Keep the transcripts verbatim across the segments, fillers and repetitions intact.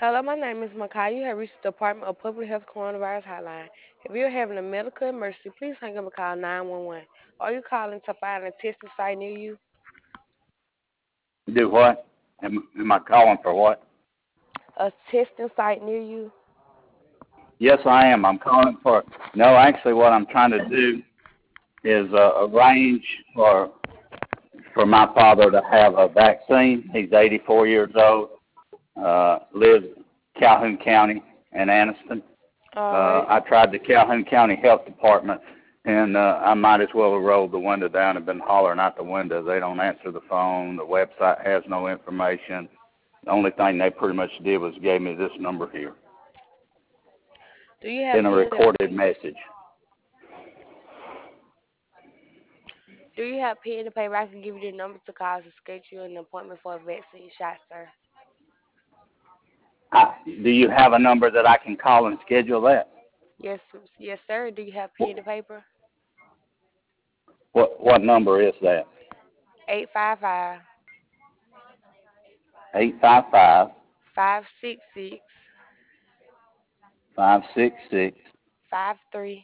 Hello, my name is Makai. You have reached the Department of Public Health Coronavirus Hotline. If you're having a medical emergency, please hang up and call nine one one. Are you calling to find a testing site near you? Do what? Am, am I calling for what? A testing site near you? Yes, I am. I'm calling for. No, actually, what I'm trying to do is uh, arrange for for my father to have a vaccine. He's eighty-four years old. Uh, lives Calhoun County in Anniston. All Uh, right. I tried the Calhoun County Health Department, and uh, I might as well have rolled the window down and been hollering out the window. They don't answer the phone. The website has no information. The only thing they pretty much did was gave me this number here Do you have in a pen? To, recorded message. do you have pen and paper? I can give you the number to call to schedule an appointment for a vaccine shot, sir. I, do you have a number that I can call and schedule that? Yes, yes, sir. Do you have pen What and paper? what, what number is that? Eight five five Eight five five five six six five six six five three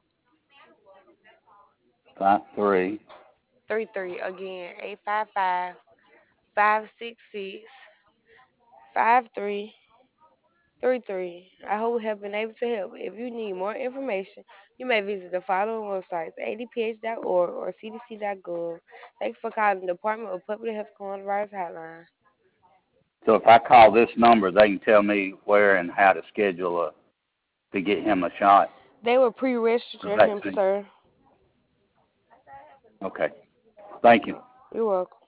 five three. three three. Again, eight five five five six six five three three three. I hope we have been able to help. If you need more information, you may visit the following websites: a d p h dot org or c d c dot gov. Thanks for calling the Department of Public Health Coronavirus Hotline. So if I call this number, they can tell me where and how to schedule a to get him a shot, They will a pre-register him, vaccine. sir. Okay. Thank you. You're welcome.